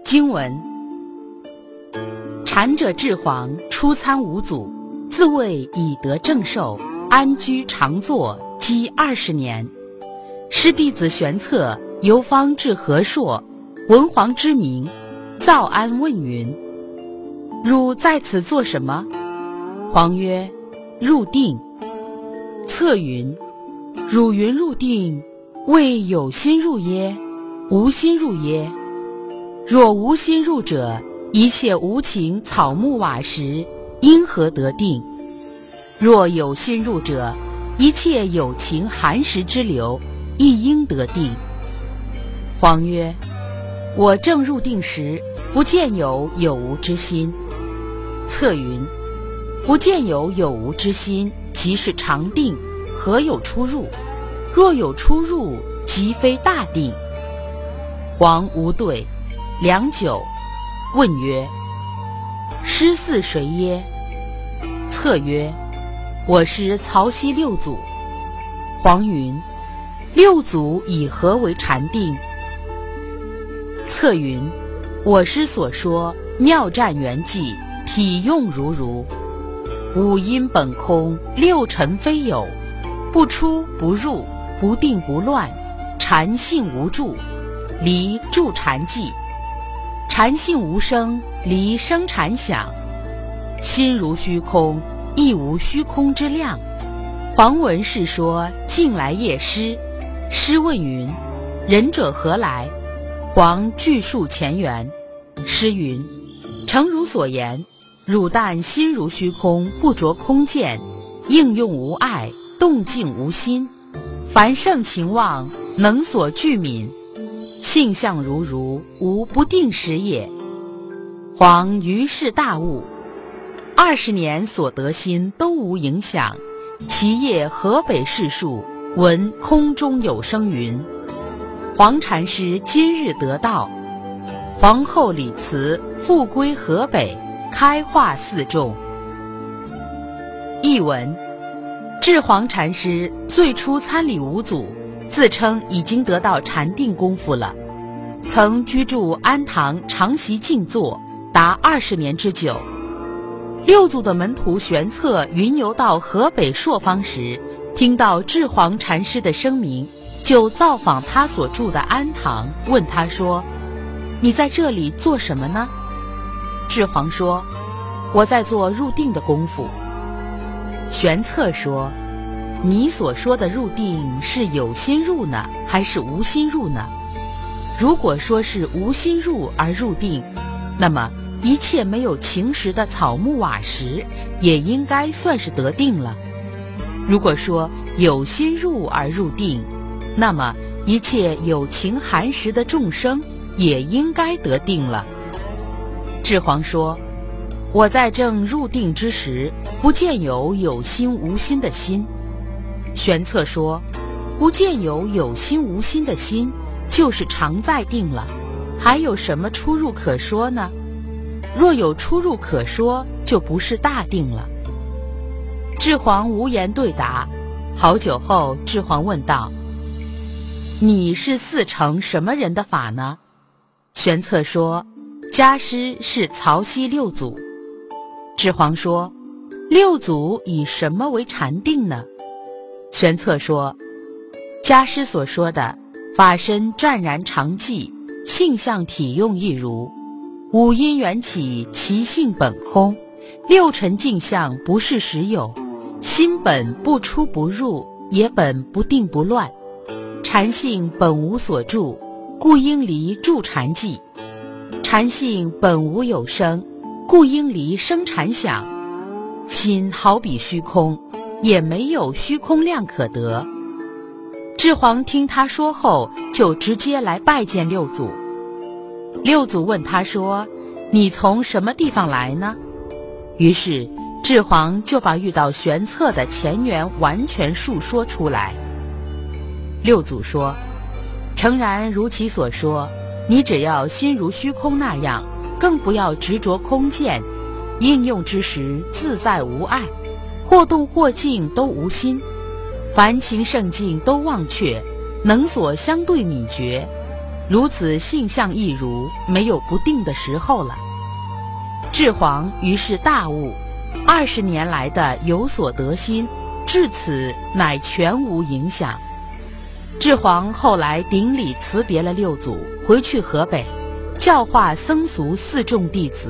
经文：禅者智黄，初参五祖，自谓以得正受，安居常坐，积20年。师弟子玄策游方至和硕，闻黄之名，造安问云：汝在此做什么？黄曰：入定。策云：汝云入定，谓有心入耶？无心入耶？若无心入者，一切无情草木瓦石，因何得定？若有心入者，一切有情寒食之流，亦应得定。黄曰：我正入定时，不见有有无之心。策云：不见有有无之心，即是常定，何有出入？若有出入，即非大定。黄无对，良久，问曰：师似谁耶？策曰：我师曹溪六祖。黄云：六祖以何为禅定？策云：我师所说妙湛圆寂，体用如如，五阴本空，六尘非有，不出不入，不定不乱，禅性无住，离住禅寂，禅性无声，离生禅想，心如虚空，亦无虚空之量。黄闻是说，近来夜师。师问云：仁者何来？黄具述前缘。师云：诚如所言，汝但心如虚空，不着空见，应用无碍，动静无心，凡圣情望，能所具泯，性相如如，无不定时也。黄于是大悟，20年所得心都无影响。其夜河北市树，闻空中有声云：黄禅师今日得道。皇后李慈复归河北，开化寺众。译文：智黄禅师最初参礼五祖，自称已经得到禅定功夫了，曾居住安堂，长习静坐达20年之久。六祖的门徒玄策云游到河北朔方时，听到智黄禅师的声名，就造访他所住的安堂，问他说：你在这里做什么呢？智黄说：我在做入定的功夫。玄策说：你所说的入定是有心入呢，还是无心入呢？如果说是无心入而入定，那么一切没有情识的草木瓦石也应该算是得定了。如果说有心入而入定，那么一切有情寒食的众生也应该得定了。智黄说：我在正入定之时，不见有有心无心的心。玄策说：不见有有心无心的心，就是常在定了，还有什么出入可说呢？若有出入可说，就不是大定了。智黄无言对答。好久后，智黄问道：你是嗣承什么人的法呢？玄策说：家师是曹溪六祖。智黄说：六祖以什么为禅定呢？玄策说：家师所说的法身湛然常寂，性相体用一如，五阴缘起，其性本空，六尘镜相不是实有，心本不出不入，也本不定不乱，禅性本无所住，故应离住禅寂，禅性本无有生，故应离生禅想，心好比虚空，也没有虚空量可得。智黄听他说后，就直接来拜见六祖。六祖问他说：你从什么地方来呢？于是智黄就把遇到玄策的前缘完全述说出来。六祖说：诚然如其所说，你只要心如虚空那样，更不要执着空见，应用之时自在无碍，或动或静都无心，凡情圣境都忘却，能所相对泯绝， 如此性相亦如，没有不定的时候了。智皇于是大悟，20年来的有所得心，至此乃全无影响。智皇后来顶礼辞别了六祖，回去河北，教化僧俗4众弟子。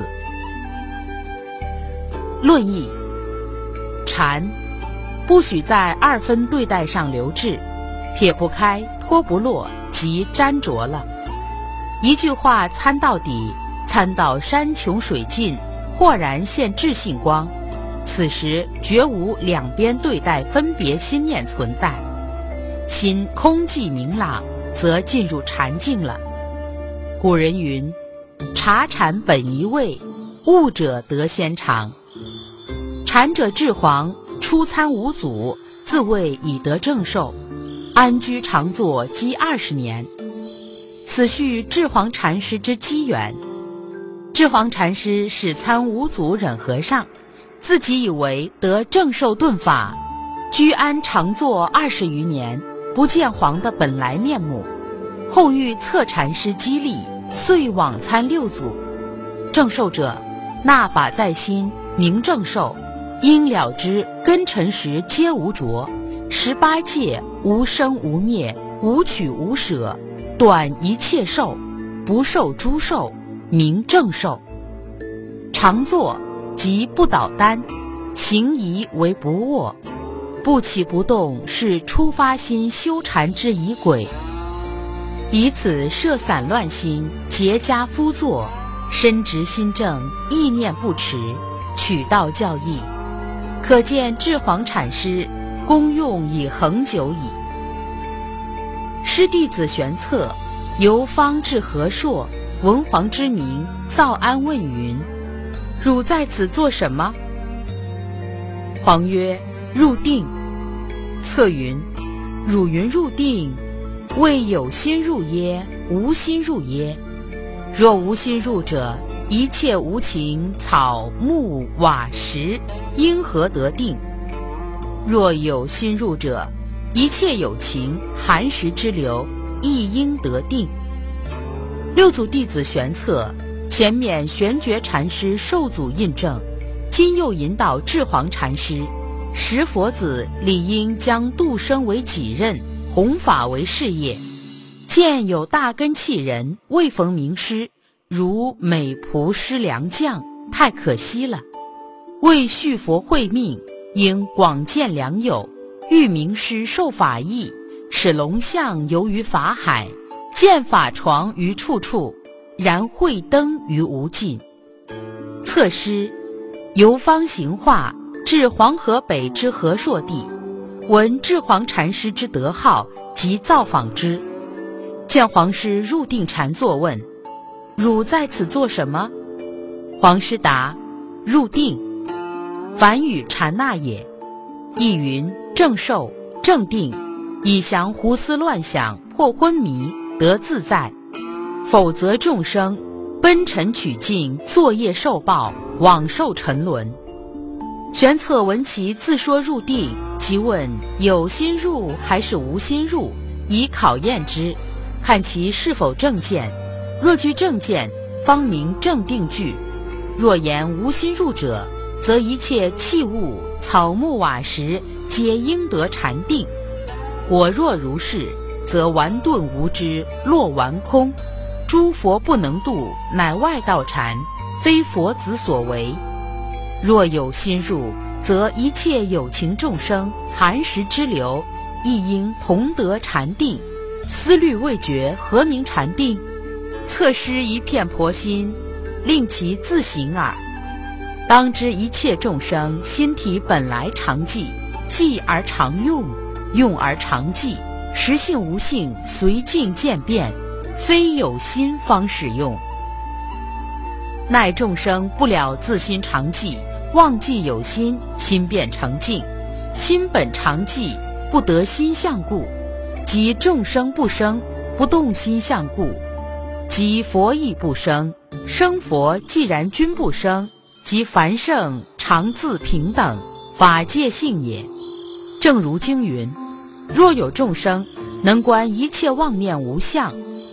论义：禅不许在2分对待上留滞，撇不开，脱不落，即沾着了。一句话参到底，参到山穷水尽，豁然现智性光。此时绝无两边对待分别心念存在，心空寂明朗，则进入禅境了。古人云：察禅本一味，悟者得先尝。禅者智皇，初参五祖，自谓已得正受，安居常坐积20年。此序智皇禅师之机缘。智皇禅师是参五祖忍和尚，自己以为得正受顿法，居安常坐20余年，不见皇的本来面目。后遇策禅师激励，遂往参六祖。正受者，那把在心，名正受。因了知根尘时皆无着，18界无生无灭，无取无舍，断一切受，不受诸受，名正受。常坐即不倒单，行仪为不卧，不起不动是初发心修禅之仪轨。以此摄散乱心，结跏趺坐，身直心正，意念不迟，取道教义。可见智皇禅师功用已恒久矣。师弟子玄策由方至和硕，文皇之名，造安问云：汝在此做什么？皇曰：入定。策云：汝云入定，谓有心入耶？无心入耶？若无心入者，一切无情草木瓦石，因何得定？若有心入者，一切有情寒食之流，亦应得定。六祖弟子玄策，前面玄觉禅师受祖印证，今又引导智皇禅师，识佛子理应将度生为己任，弘法为事业。见有大根器人未逢名师，如美仆师良将，太可惜了。为续佛慧命，应广见良友，遇名师受法益，使龙象游于法海，见法床于处处，然慧灯于无尽。策师游方行化，至黄河北之和硕地，闻智皇禅师之德号，即造访之。见皇师入定禅坐，问：汝在此做什么？皇师答：入定。梵语禅那也。意云：正受正定，以降胡思乱想，破昏迷，得自在。否则众生奔尘取境，作业受报，枉受沉沦。玄策闻其自说入定，即问有心入还是无心入，以考验之，看其是否正见。若具正见，方名正定具；若言无心入者，则一切器物草木瓦石皆应得禅定。果若如是，则顽顿无知，落顽空。诸佛不能度，乃外道禅，非佛子所为。若有心入，则一切有情众生寒食之流，亦应同得禅定。思虑未决，何名禅定？策师一片婆心，令其自行耳。当知一切众生心体本来常寂，寂而常用，用而常寂，实性无性，随境渐变，非有心方使用。乃众生不了自心常寂，忘记有心，心变成静。心本常寂，不得心相故，即众生不生，不动心相故，即佛亦不生。生佛既然均不生，即凡圣常自平等，法界性也。正如经云：若有众生能观一切妄念无相，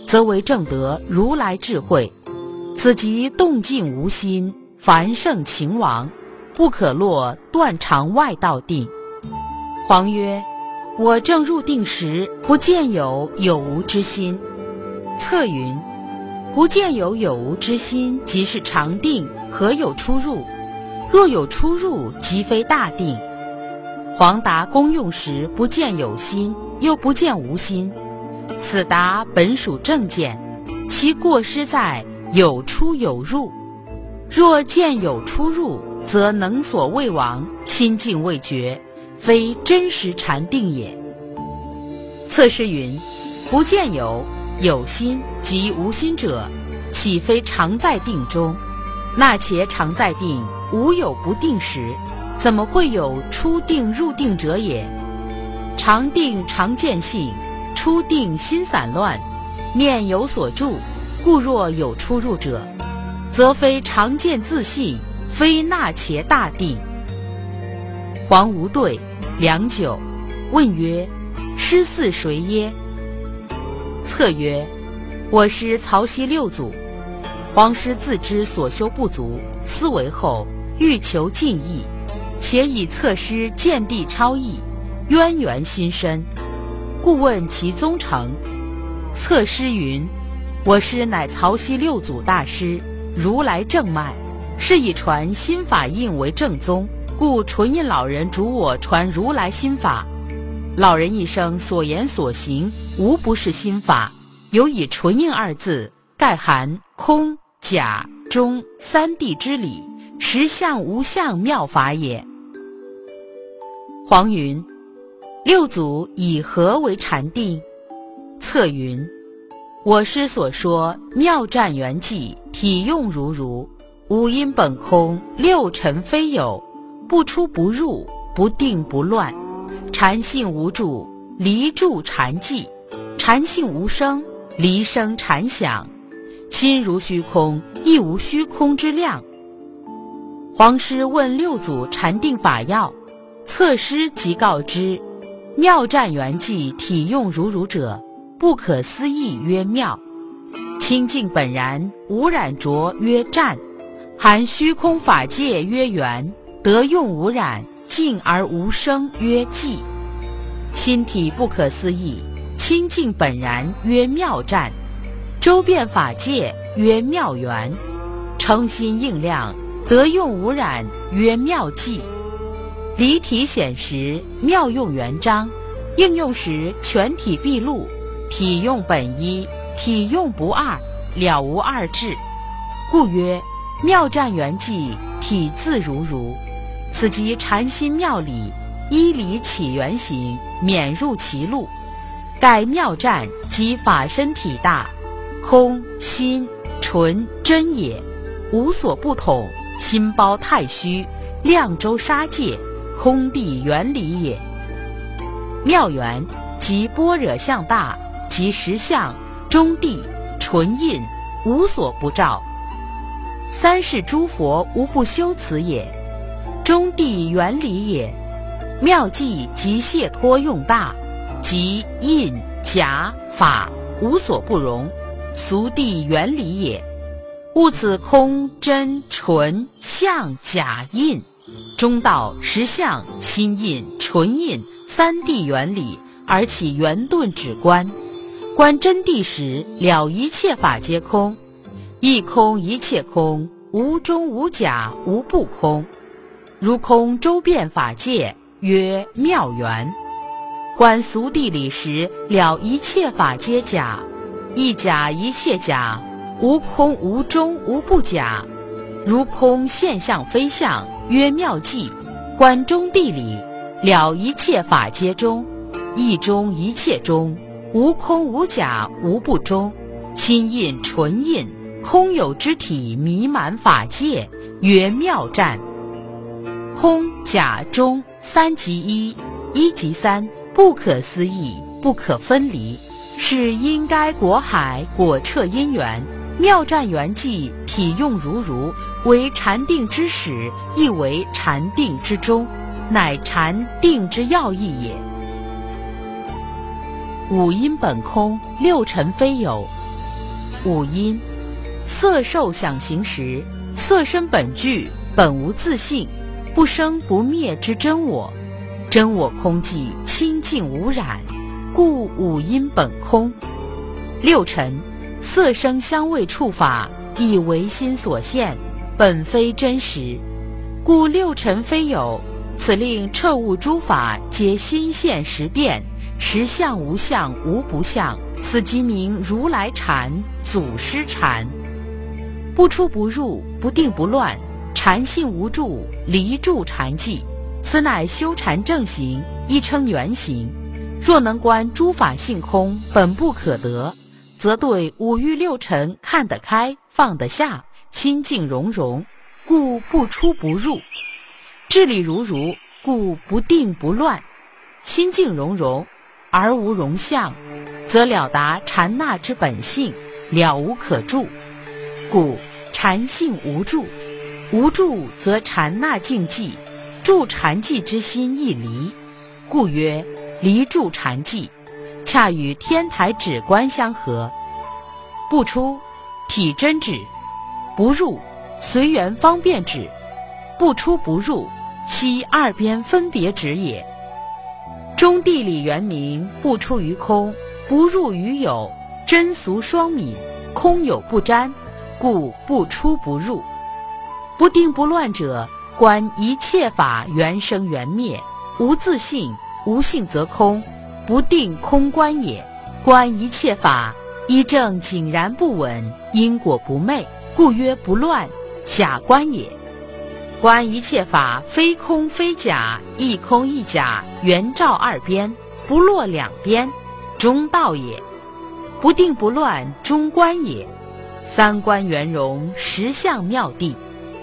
则为正得如来智慧。此即动静无心，凡圣情亡，不可落断肠外道定。黄曰：我正入定时，不见有有无之心。策云：不见有有无之心，即是常定，何有出入？若有出入，即非大定。黄答功用时，不见有心，又不见无心，此答本属正见，其过失在有出有入。若见有出入，则能所未亡，心境未决，非真实禅定也。策师云：不见有有心及无心者，岂非常在定中？那且常在定，无有不定时，怎么会有出定入定者也？常定常见性，出定心散乱，念有所住，故若有出入者，则非常见自性，非那且大定。黄无对，良久，问曰：师嗣谁耶？策曰：我师曹溪六祖。黄师自知所修不足，思维后欲求进益，且以策师见地超逸，渊源心深，故问其宗成。策师云：我师乃曹溪六祖大师，如来正脉，是以传心法印为正宗，故纯印老人主我传如来心法。老人一生所言所行，无不是心法，有以纯印二字，盖含空假中三谛之理，实相无相妙法也。黄云：六祖以何为禅定？策云：我师所说妙湛圆寂，体用如如，五阴本空，六尘非有，不出不入，不定不乱，禅性无住，离住禅寂，禅性无生，离生禅想，心如虚空，亦无虚空之量。黄师问六祖禅定法要，策师即告知：妙湛圆寂，体用如如者，不可思议曰妙；清净本然，无染浊曰湛；含虚空法界曰圆；得用无染，静而无声曰寂。心体不可思议，清净本然曰妙湛；周遍法界曰妙圆；诚心应量，得用无染曰妙寂。离体显实，妙用圆彰；应用时全体毕露，体用本一，体用不二，了无二致。故曰妙湛圆寂，体自如如。此即禅心妙理，依理起原形，免入其路。盖妙湛即法身体大，空心纯真也，无所不统，心包太虚，量周沙界，空地原理也。妙圆即般若相大，即实相中谛纯印，无所不照。三世诸佛无不修此也，中谛原理也。妙寂即解脱用大，即印假法无所不容，俗谛原理也。悟此空真纯相假印，中道实相心印纯印三谛原理，而起圆顿止观。观真谛时，了一切法皆空，一空一切空，无中无假，无不空。如空周遍法界，曰妙圆。观俗谛理时，了一切法皆假，一假一切假，无空无中无不假。如空现象非相，曰妙寂。观中谛理，了一切法皆中，一中一切中，无空无假，无不中。心印纯印，空有之体弥满法界，曰妙湛。空假中三即一，一即三，不可思议，不可分离，是因该果海，果彻因缘。妙湛圆寂，体用如如，为禅定之始，亦为禅定之终，乃禅定之要义也。五阴本空，六尘非有， 五阴。色受想行识，色身本具，本无自性，不生不灭之真我。真我空寂，清净无染，故五阴本空。六尘，色声香味触法，亦唯心所现，本非真实，故六尘非有。此令彻悟诸法皆心现实变，实相无相无不相，此即名如来禅，祖师禅。不出不入，不定不乱，禅性无住，离住禅寂，此乃修禅正行，亦称圆行。若能观诸法性空，本不可得，则对五欲六尘看得开，放得下，心静融融，故不出不入。智理如如，故不定不乱，心静融融而无容相，则了达禅那之本性，了无可住。故禅性无住，无住则禅那境寂，住禅寂之心亦离，故曰离住禅寂，恰与天台止观相合。不出，体真止；不入，随缘方便止；不出不入，悉二边分别止也。中地理原名不出于空，不入于有，真俗双泯，空有不沾，故不出不入。不定不乱者，观一切法缘生缘灭，无自性，无性则空，不定空观也。观一切法一正井然不稳，因果不昧，故曰不乱，假观也。观一切法非空非假，一空一假，圆照二边，不落两边，中道也。不定不乱，中观也。三观圆融，实相妙谛。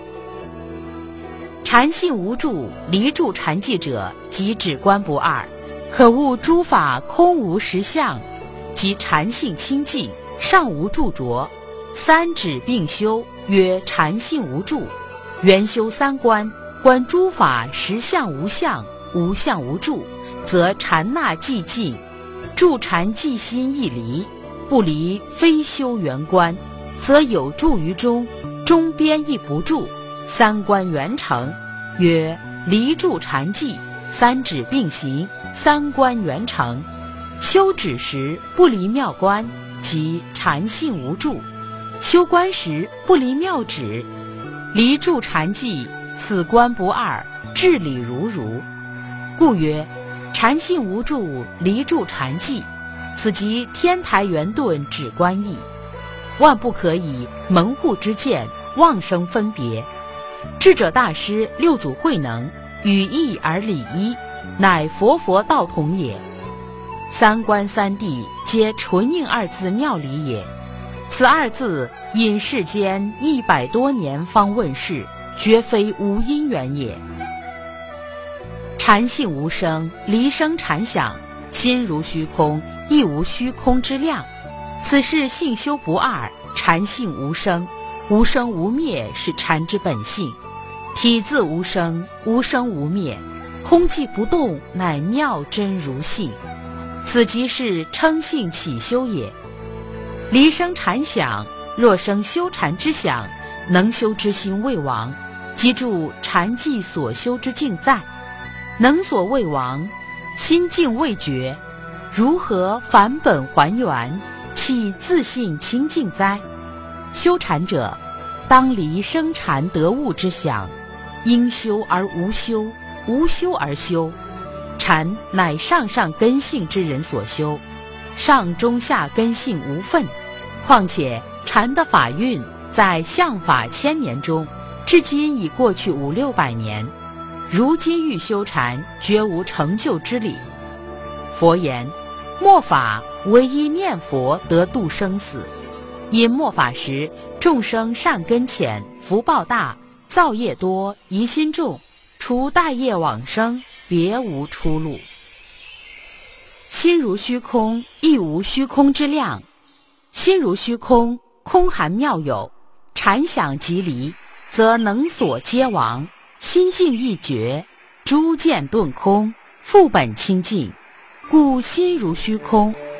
禅性无住，离住禅寂者，即止观不二，可悟诸法空无实相，即禅性清净，尚无著着。三止并修，曰禅性无住。圆修三观，观诸法实相无相，无相无住，则禅那寂静，住禅寂心亦离。不离非修圆观，则有住于中，中边亦不住，三观圆成，曰离住禅寂，三止并行，三观圆成。修止时不离妙观，即禅性无住；修观时不离妙止，离住禅寂，此观不二，智理如如。故曰禅性无住，离住禅寂，此即天台圆顿止观义。万不可以门户之见妄生分别。智者大师六祖慧能，语义而理一，乃佛道同也。三观三谛皆纯应二字妙理也。此二字因世间100多年方问世，绝非无因缘也。禅性无生，离生禅想，心如虚空，亦无虚空之量。此是性修不二，禅性无生，无生无灭是禅之本性。体自无生，无生无灭，空寂不动，乃妙真如性。此即是称性起修也。离生禅想，若生修禅之想，能修之心未亡，即住禅寂所修之境在。能所未亡，心境未绝，如何返本还原，岂自性清净哉？修禅者，当离生禅得悟之想，应修而无修，无修而修。禅乃上上根性之人所修，上中下根性无分。况且禅的法运在相法1000年中，至今已过去500-600年，如今欲修禅，绝无成就之理。佛言：末法唯一念佛得度生死。因末法时，众生善根浅，福报大，造业多，疑心重，除大业往生，别无出路。心如虚空，亦无虚空之量。心如虚空，空含妙有，禅想即离，则能所皆亡，心境一绝，诸见顿空，复本清净。故心如虚空，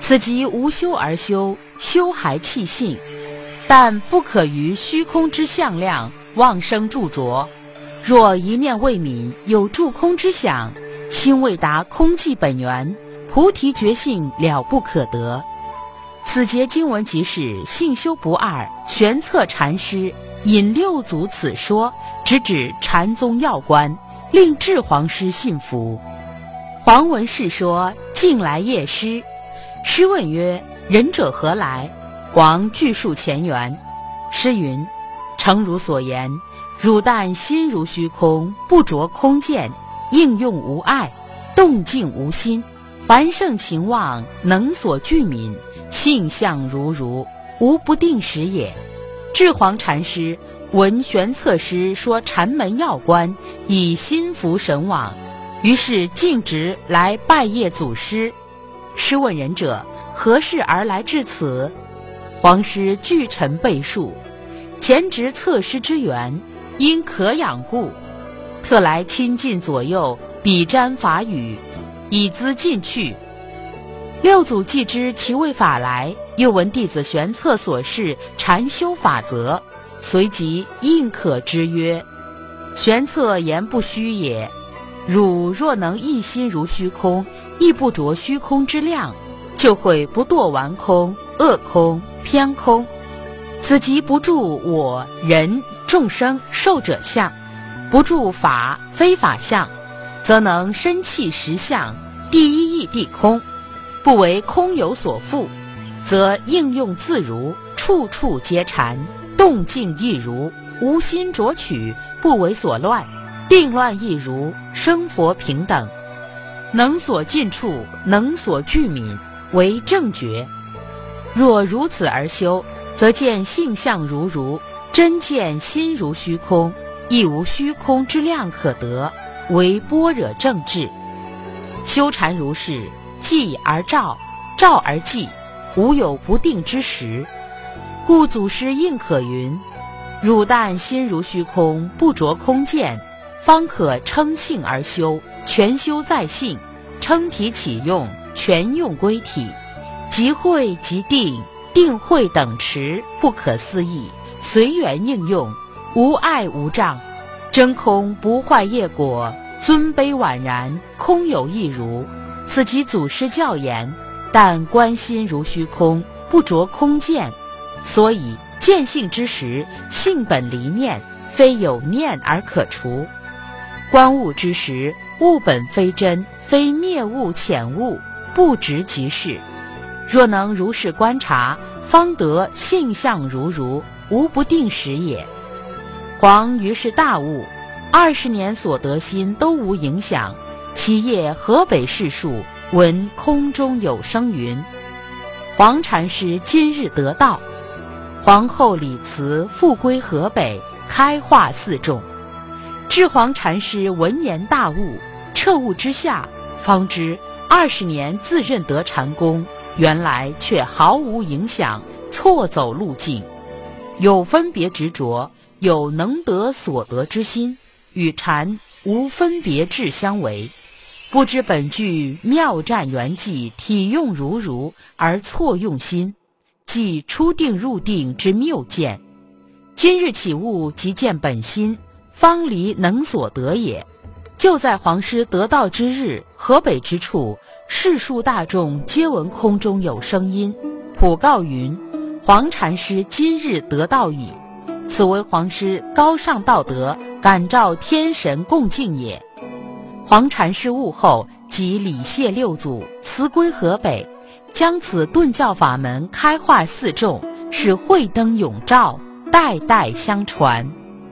此即无修而修，修还气性，但不可于虚空之向量妄生著着。若一念未泯，有住空之想，心未达空寂本源，菩提觉性了不可得。此节经文即是性修不二玄策禅师引六祖此说，直指禅宗要观，令智皇师信服。黄文士说：近来夜师。师问曰：仁者何来？黄具述前缘。师云：诚如所言，汝但心如虚空，不着空见，应用无碍，动静无心，凡圣情妄，能所具泯，性相如如，无不定时也。智皇禅师闻玄策师说禅门要观，以心服神往，于是径直来拜谒祖师。师问仁者：何事而来至此？皇师具陈备述，前值策师之源，因可养故，特来亲近左右，比瞻法语，以资进去。六祖既知其为法来，又闻弟子玄策所示禅修法则，随即应可之曰：玄策言不虚也，汝若能一心如虚空，亦不着虚空之量，就会不堕顽空、恶空、偏空。此即不住我人众生寿者相，不住法非法相，则能身气实相，第一义地空，不为空有所缚，则应用自如，处处皆禅，动静亦如，无心着取，不为所乱，定乱亦如，生佛平等，能所尽处，能所具泯，为正觉。若如此而修，则见性相如如，真见心如虚空，亦无虚空之量可得，为般若正智。修禅如是，寂而照，照而寂，无有不定之时。故祖师应可云：汝但心如虚空，不着空见，方可称性而修，全修在性，称体起用，全用归体，即慧即定，定慧等持，不可思议，随缘应用，无碍无障，真空不坏业果，尊卑宛然，空有一如。此即祖师教言，但观心如虚空，不着空见，所以见性之时，性本离念，非有念而可除。观物之时，物本非真，非灭物浅物，不执即是。若能如是观察，方得性相如如，无不定时也。黄于是大悟，20年所得心都无影响。其夜河北世数，闻空中有声云：黄禅师今日得道。皇后礼辞，复归河北，开化寺众。智黄禅师闻言大悟，彻悟之下，方知20年自认得禅功，原来却毫无影响，错走路径。有分别执着，有能得所得之心，与禅无分别智相违。不知本具妙湛圆寂，体用如如，而错用心，即出定入定之谬见。今日起悟，即见本心，方离能所得也。就在皇师得道之日，河北之处，世数大众皆闻空中有声音，普告云：黄禅师今日得道矣。此为皇师高尚道德，感召天神共敬也。黄禅师悟后，即礼谢六祖，辞归河北，将此顿教法门开化四众，使慧灯永照，代代相传。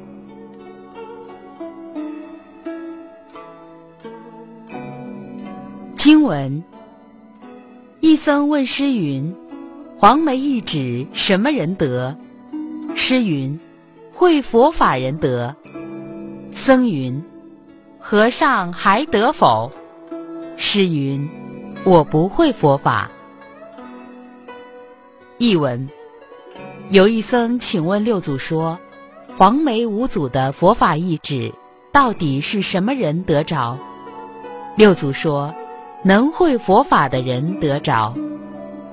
经文：一僧问师云：黄梅一指什么人得？师云：会佛法人得。僧云：和尚还得否？师云：我不会佛法。译文：有一僧请问六祖说，黄梅五祖的佛法意旨到底是什么人得着？六祖说，能会佛法的人得着。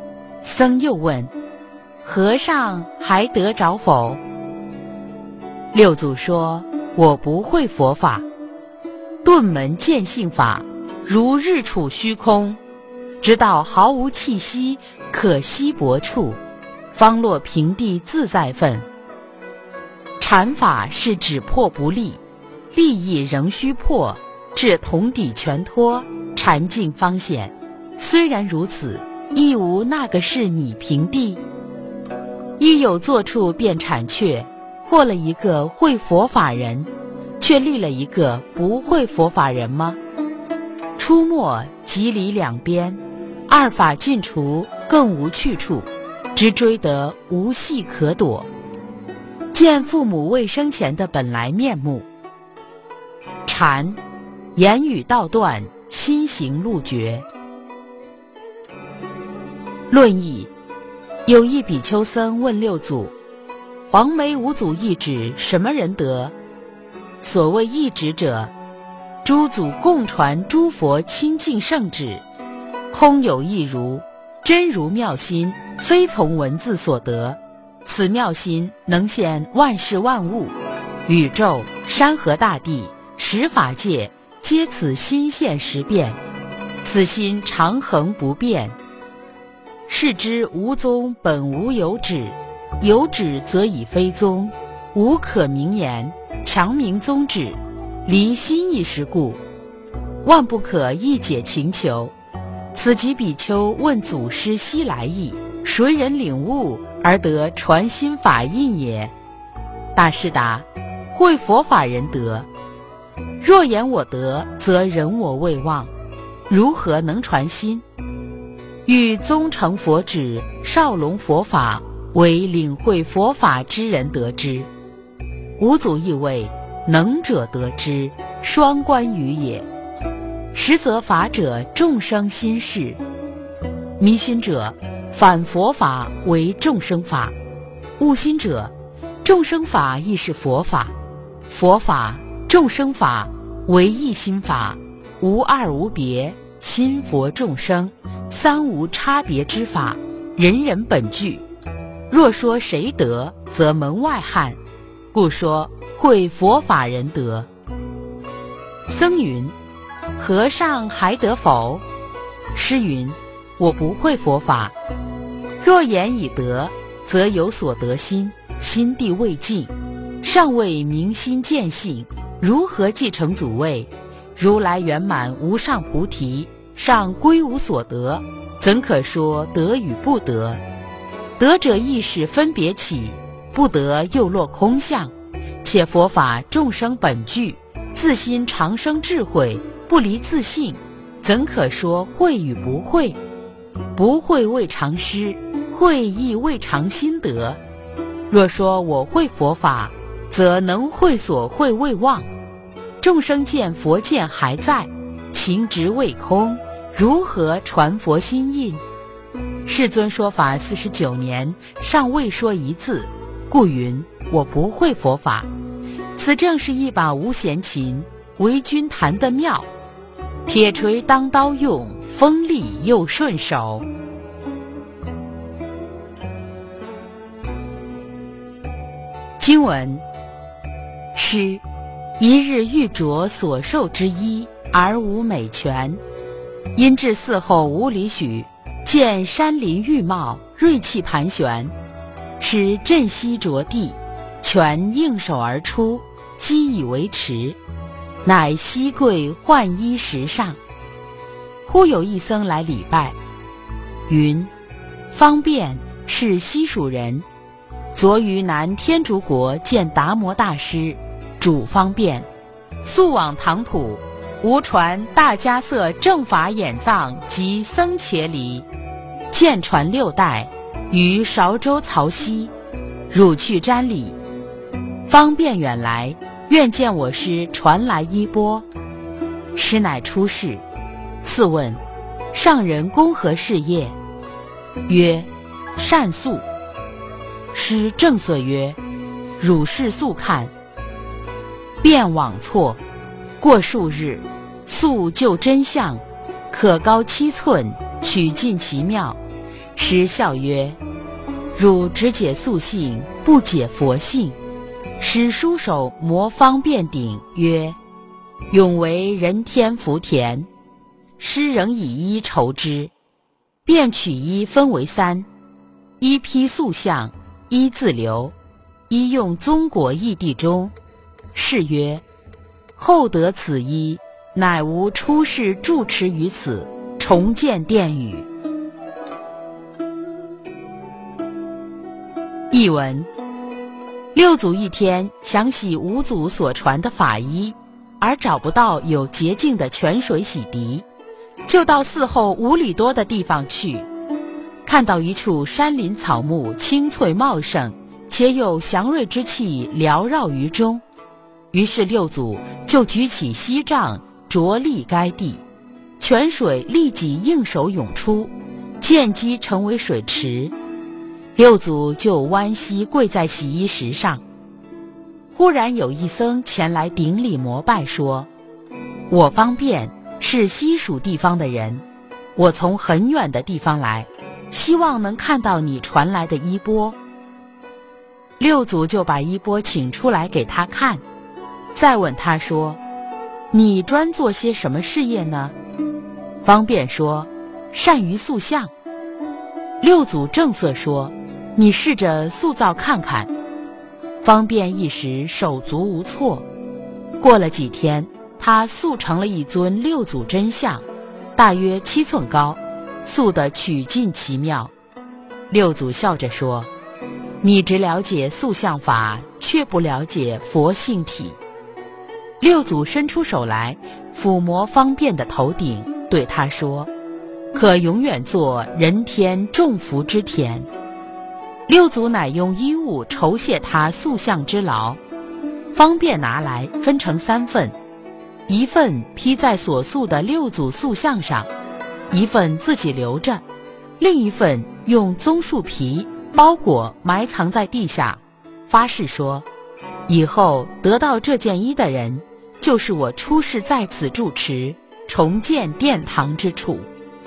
僧又问：和尚还得着否？六祖说：我不会佛法，顿门见性法，如日处虚空，直到毫无气息可稀薄处，方落平地自在分。禅法是只破不立，立意仍须破，至同底全脱，禅境方显。虽然如此，亦无那个是你平地。亦有坐处便产却，获了一个会佛法人，却立了一个不会佛法人吗？出没即离两边，二法尽除，更无去处，只追得无隙可躲，见父母未生前的本来面目。禅，言语道断，心行路绝。论义，有一比丘僧问六祖：黄梅五祖一指什么人得？所谓一指者，诸祖共传诸佛清净圣旨，空有一如，真如妙心，非从文字所得。此妙心能现万事万物，宇宙、山河大地、十法界，皆此心现时变。此心常恒不变。是知无宗本无有旨，有旨则已非宗，无可名言，强名宗旨，离心一时故，万不可一解情求。此即比丘问祖师悉来意，谁人领悟而得传心法印也？大师答：会佛法人得。若言我得，则人我未忘，如何能传心？欲宗成佛旨，少龙佛法，为领会佛法之人得之。五祖意谓能者得之，双关语也。实则法者，众生心事；迷心者，反佛法为众生法；悟心者，众生法亦是佛法；佛法、众生法为一心法，无二无别，心佛众生，三无差别之法，人人本具。若说谁得，则门外汉，故说会佛法人得。僧云：和尚还得否？师云：我不会佛法。若言已得，则有所得心，心地未尽，尚未明心见性，如何继承祖位？如来圆满无上菩提，尚归无所得，怎可说得与不得？得者意识分别起，不得又落空相。且佛法众生本具，自心常生智慧，不离自性，怎可说会与不会？不会未尝失，会亦未尝心得。若说我会佛法，则能会所会未忘。众生见佛见还在，情执未空，如何传佛心印？世尊说法49年，尚未说一字，故云我不会佛法。此正是一把无弦琴，为君弹得妙，铁锤当刀用，锋利又顺手。经文：诗，一日欲着所受之衣，而无美泉。因至寺后5里许，见山林郁茂，瑞气盘旋，使振膝着地，泉应手而出，积以为池，乃膝跪换衣石上。忽有一僧来礼拜，云：方便是西蜀人，昨于南天竺国见达摩大师，主方便，速往唐土，吾传大迦叶正法眼藏及僧伽梨，见传6代，于韶州曹溪，汝去瞻礼。方便远来，愿见我师传来衣钵。师乃出世，次问上人公何事业？曰：善宿。师正色曰：汝是速看。便往错，过数日，素就真相，可高7寸，取尽其妙， 师笑曰：汝只解素性，不解佛性。使书手摩方便顶曰：永为人天福田。师仍以一筹之，便取一分为三，一批素相，一自留，一用宗果义地中。是曰：后得此一，乃无出世住持于此，重建殿宇。译文：六祖一天想洗五祖所传的法衣，而找不到有洁净的泉水洗涤，就到寺后5里多的地方去，看到一处山林草木青翠茂盛，且有祥瑞之气缭绕于中。于是六祖就举起锡杖着砾该地，泉水立即应手涌出，见机成为水池。六祖就弯膝跪在洗衣石上。忽然有一僧前来顶礼膜拜，说：我方便是西蜀地方的人，我从很远的地方来，希望能看到你传来的衣钵。六祖就把衣钵请出来给他看，再问他说：你专做些什么事业呢？方便说：善于塑像。六祖正色说：你试着塑造看看。方便一时手足无措。过了几天，他塑成了一尊六祖真像，大约7寸高，塑得曲尽奇妙。六祖笑着说：你只了解塑像法，却不了解佛性体。六祖伸出手来抚摸方便的头顶，对他说：可永远做人天众福之田。六祖乃用衣物酬谢他塑像之劳，方便拿来分成3份，一份披在所塑的六祖塑像上，一份自己留着，另一份用棕树皮包裹埋藏在地下，发誓说：以后得到这件衣的人，就是我出世在此住持，重建殿堂之处。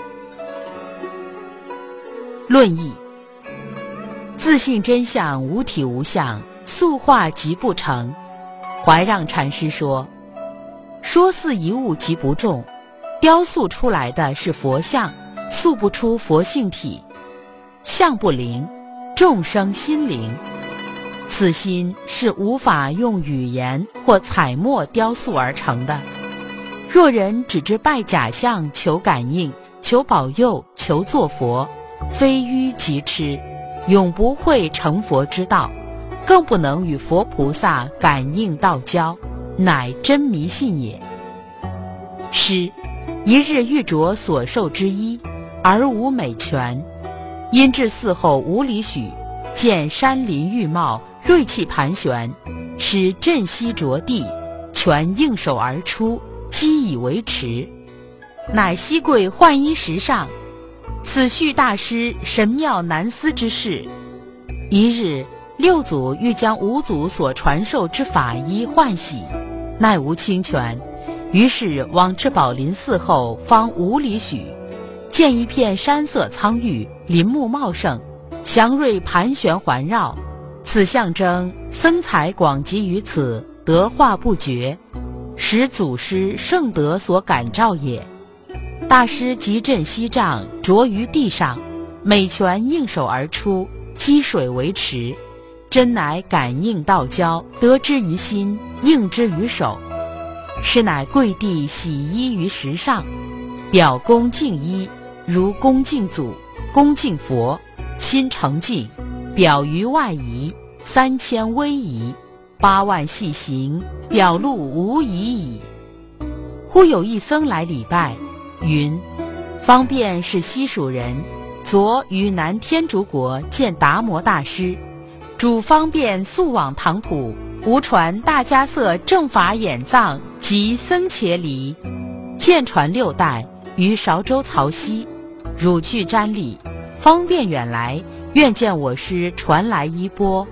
论义：自信真相无体无相，塑化即不成。怀让禅师说：说似一物即不中，雕塑出来的是佛像，塑不出佛性体。相不灵，众生心灵。此心是无法用语言或彩墨雕塑而成的。若人只知拜假象求感应，求保佑，求做佛，非迂即痴，永不会成佛之道，更不能与佛菩萨感应道交，乃真迷信也。师一日欲着所受之衣，而无美泉，因至寺后5里许，见山林郁茂，瑞气盘旋，使振膝着地，泉应手而出，积以为池，乃膝跪浣衣石上。此续大师神妙难思之事。一日，六祖欲将五祖所传授之法衣换洗，奈无清泉，于是往至宝林寺后方5里许，见一片山色苍郁，林木茂盛，祥瑞盘旋环绕，此象征僧才广集于此，德化不绝，使祖师圣德所感召也。大师即振锡杖着于地上，美泉应手而出，积水为池，真乃感应道交，得之于心，应之于手。师乃跪地洗衣于石上，表恭敬衣，如恭敬祖，恭敬佛，心诚敬，表于外夷，3000威仪，8万细行，表露无疑矣。忽有一僧来礼拜，云：方便是西蜀人，昨于南天竺国见达摩大师，主方便速往唐土，无传大迦叶正法眼藏及僧伽梨，见传6代于韶州曹溪，汝去瞻礼，方便远来，愿见我师传来衣钵。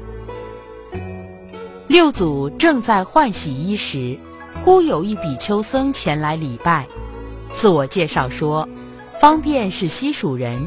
六祖正在换洗衣时，忽有一比丘僧前来礼拜，自我介绍说，方便是西蜀人，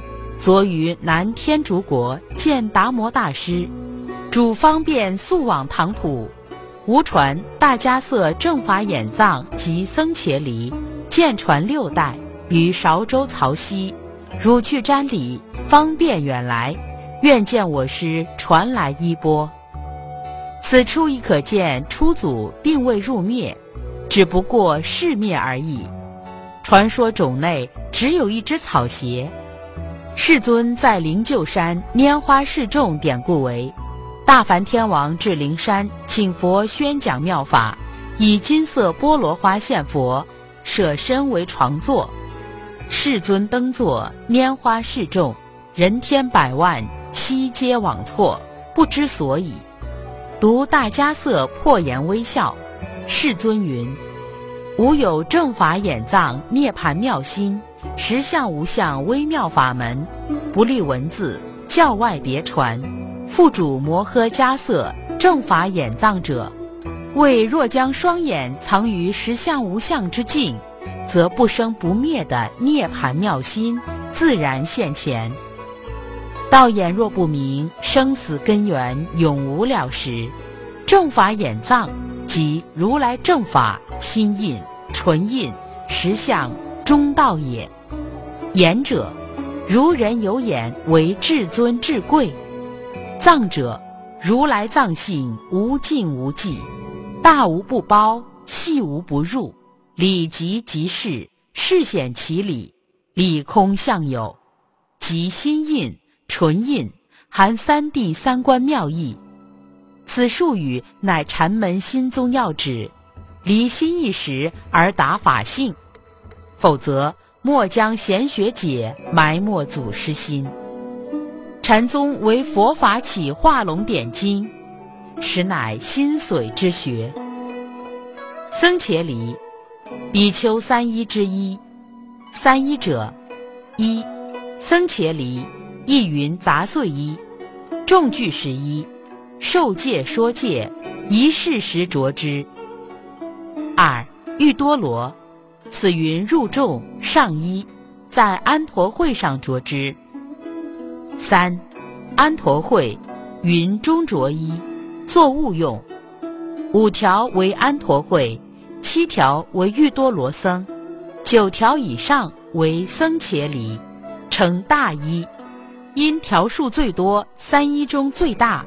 昨于南天竺国见达摩大师，主方便速往唐土，无传大迦叶正法眼藏及僧伽梨，见传6代于韶州曹溪，汝去瞻礼，方便远来，愿见我师传来衣钵。此处亦可见初祖并未入灭，只不过世灭而已。传说种内只有一只草鞋。世尊在灵鹫山拈花示众典故为，大梵天王至灵山，请佛宣讲妙法，以金色波罗花现佛，舍身为床座。世尊登座，拈花示众，人天百万，悉皆往错，不知所以。读大迦叶破颜微笑，世尊云：吾有正法眼藏涅盘妙心，实相无相微妙法门，不立文字，教外别传。复主摩诃迦叶正法眼藏者，为若将双眼藏于实相无相之境，则不生不灭的涅盘妙心自然现前。道眼若不明，生死根源永无了时。正法眼藏即如来正法心印、纯印、实相、中道也。眼者，如人有眼为至尊至贵；藏者，如来藏性无尽无际，大无不包，细无不入，理即即事，事显其理，理空相有，即心印、纯印，含三谛三观妙义。此术语乃禅门心宗要旨，离心一时而达法性，否则莫将贤学解，埋没祖师心。禅宗为佛法起化龙点睛，实乃心髓之学。僧伽梨，比丘三依之一。三依者：一、僧伽梨，亦云杂碎衣，众具11，受戒说戒，一事时着之。二、玉多罗，此云入众上衣，在安陀会上着之。三、安陀会，云中着衣，作物用。5条为安陀会，7条为玉多罗僧，9条以上为僧伽梨，称大衣。因条数最多，3衣中最大。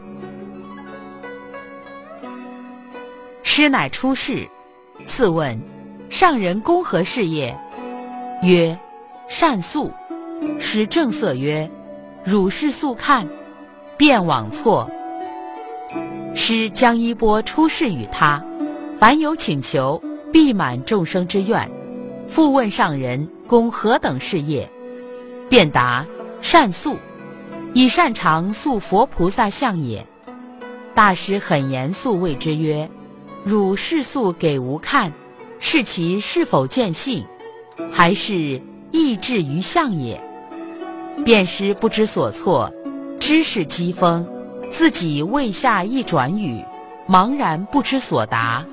师乃出世，次问：上人公何事业？曰：善宿。师正色曰：汝是宿看，便往错。师将衣钵出示与他，凡有请求，必满众生之愿。复问上人公何等事业？便答：善宿，以擅长塑佛菩萨像也。大师很严肃谓之曰：汝示塑给吾看，是其是否见性，还是意志于相也？便师不知所措，知是讥讽，自己未下一转语，茫然不知所答。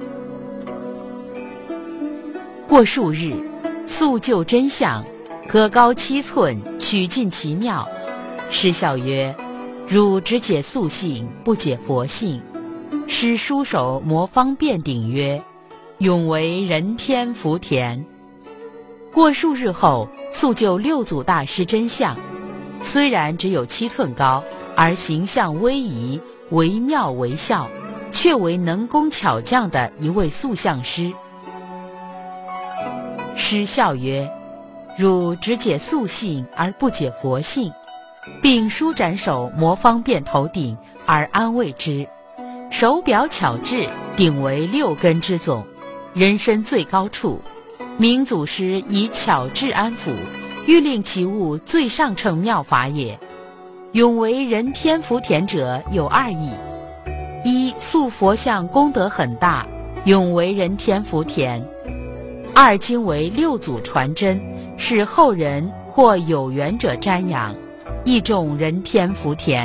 过数日，塑就真相，可高7寸，取尽其妙。师笑曰：汝只解塑性，不解佛性。师书手摩方便顶曰：永为人天福田。过数日后，塑就6祖大师真相，虽然只有7寸高，而形象威仪，惟妙惟肖，却为能工巧匠的一位塑像师。师笑曰：汝只解塑性而不解佛性，并舒展手摩方便头顶而安慰之。手表巧智，顶为6根之总，人身最高处。明祖师以巧智安抚，欲令其物最上乘妙法也。永为人天福田者有2义：一、塑佛像功德很大，永为人天福田；二、今为6祖传真，使后人或有缘者瞻仰，亦重人天福田。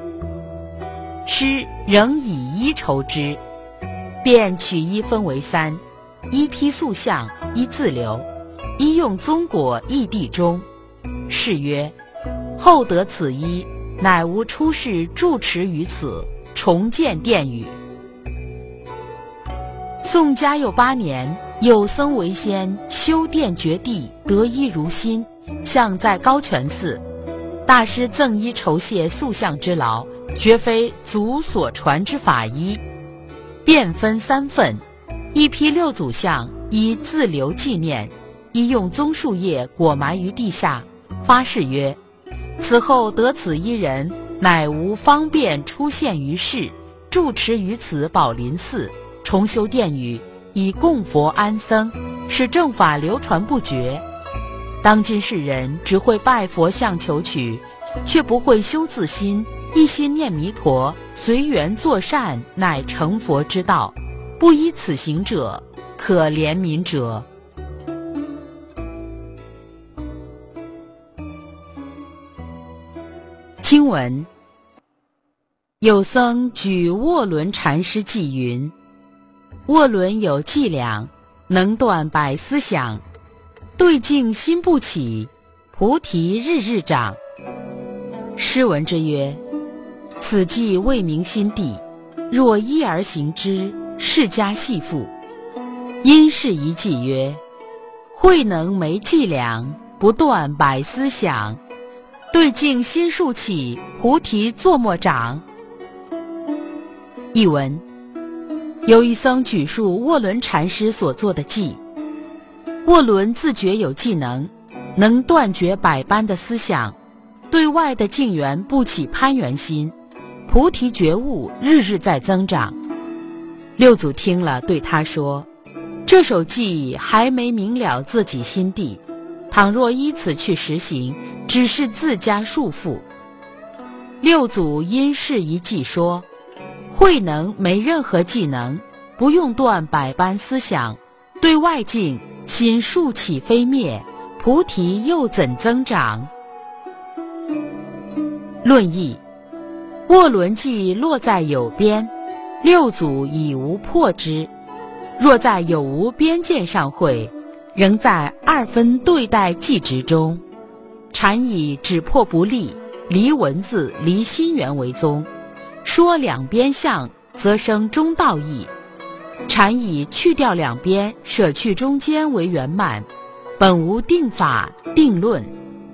师仍以衣酬之，便取衣分为3：一批塑像，一自留，一用宗果异地中。是曰： 后得此衣，乃无出世住持于此，重建殿宇。宋嘉佑8年，有僧为先，修殿绝地，得衣如新，像在高泉寺。大师赠衣酬谢塑像之劳，绝非祖所传之法衣。便分3份，一批6祖像，以自留纪念，一用棕树叶裹埋于地下，发誓曰：此后得此一人，乃无方便出现于世，住持于此宝林寺，重修殿宇，以供佛安僧，使正法流传不绝。当今世人只会拜佛像求取，却不会修自心，一心念弥陀，随缘作善，乃成佛之道。不依此行者，可怜悯者。经文：有僧举卧轮禅师记云：卧轮有伎俩，能断百思想，对境心不起，菩提日日长。诗文之曰：此计未明心地，若依而行之，释迦系缚。因是一计曰：慧能没伎俩，不断百思想，对境心数起，菩提作莫长。译文：有一僧举述卧轮禅师所做的计。卧轮自觉有技能，能断绝百般的思想，对外的境缘不起攀缘心，菩提觉悟日日在增长。6祖听了，对他说：这首偈还没明了自己心地，倘若依此去实行，只是自家束缚。6祖因是一偈说：慧能没任何技能，不用断百般思想，对外境心数起非灭，菩提又怎增长？论义：卧轮计落在有边，6祖已无破之。若在有无边界上会，仍在2分对待计执中。禅以只破不立，离文字离心源为宗，说两边相，则生中道义。禅以去掉两边，舍去中间为圆满，本无定法定论。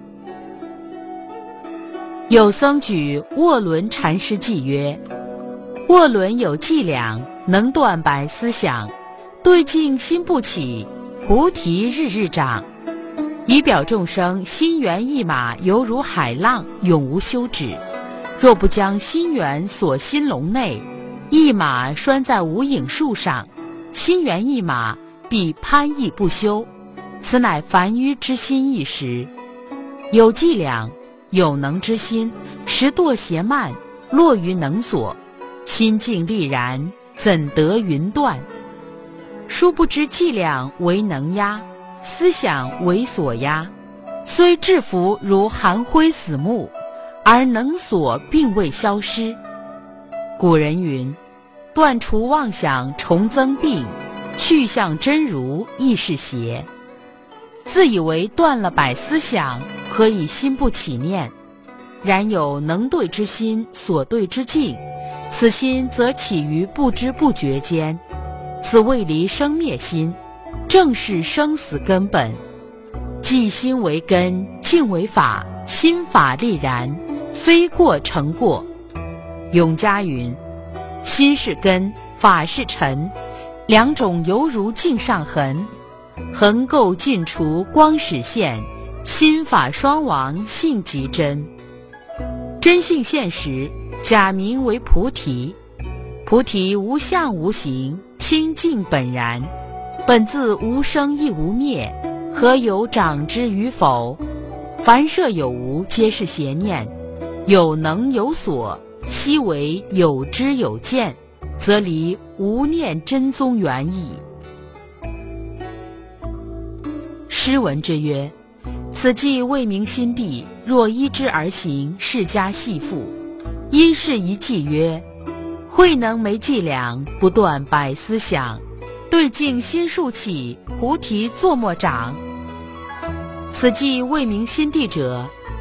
有僧举卧轮禅师记曰：卧轮有伎俩，能断百思想，对境心不起，菩提日日长。以表众生心猿意马，犹如海浪，永无休止。若不将心猿锁心笼内，一马拴在无影树上，心猿意马，必攀逸不休。此乃凡愚之心一时。有伎俩，有能之心，时堕邪慢，落于能所，心境力然，怎得云断？殊不知伎俩为能压，思想为所压，虽制服如寒灰死木，而能所并未消失。古人云：断除妄想重增病，去向真如亦是邪。自以为断了百思想，可以心不起念，然有能对之心，所对之境，此心则起于不知不觉间，此未离生灭心，正是生死根本。即心为根，境为法，心法力然，非过成过。永嘉云：心是根，法是尘，两种犹如镜上痕，横垢尽除光始现，心法双亡性即真。真性现实，假名为菩提。菩提无相无形，清净本然，本自无生亦无灭，何有长之与否？凡设有无，皆是邪念。有能有所，悉为有知有见，则离无念真宗原矣。诗文之曰：此计未明心地，若依之而行，释迦系缚。因是一计曰：慧能没伎俩，不断百思想，对境心数起，菩提作莫长。此计未明心地者，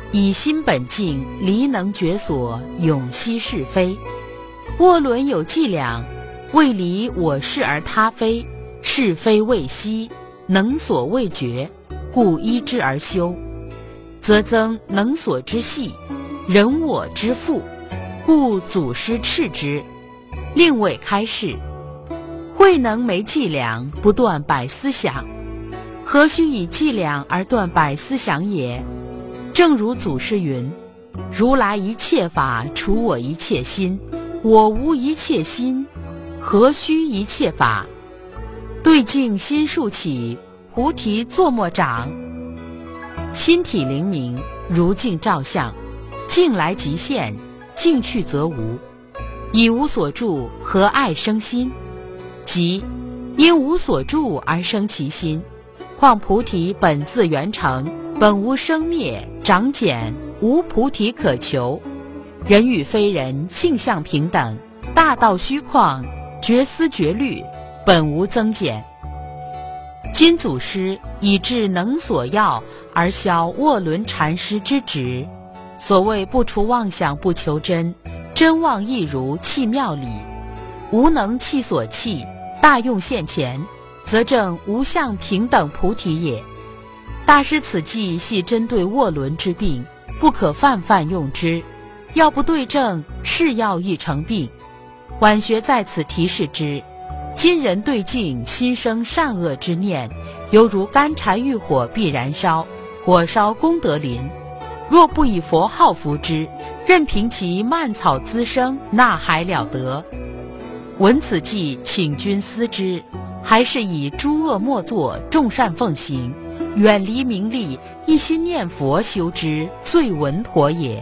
以心本静，离能决所，永息是非。涡轮有伎俩，为离我是而他非，是非未息，能所未决，故依之而修，则增能所之细，人我之富，故祖师斥之，令未开示。慧能没伎俩，不断百思想，何须以伎俩而断百思想也？正如祖师云：如来一切法，除我一切心，我无一切心，何须一切法？对境心数起，菩提作莫长。心体灵明，如镜照相，镜来即现，镜去则无。以无所住，何爱生心？即因无所住而生其心。况菩提本自圆成，本无生灭长减，无菩提可求。人与非人，性相平等，大道虚旷，绝思绝虑，本无增减。今祖师以至能所要，而消涡轮禅师之执。所谓不除妄想不求真，真妄亦如弃妙理。无能弃所弃，大用现前，则正无相平等菩提也。大师此计系针对涡轮之病，不可泛泛用之，要不对症，是药亦成病。晚学在此提示之：今人对境心生善恶之念，犹如干柴遇火必燃烧，火烧功德林。若不以佛号伏之，任凭其蔓草滋生，那还了得？闻此计，请君思之，还是以诸恶莫作，众善奉行，远离名利，一心念佛修之，最稳妥也。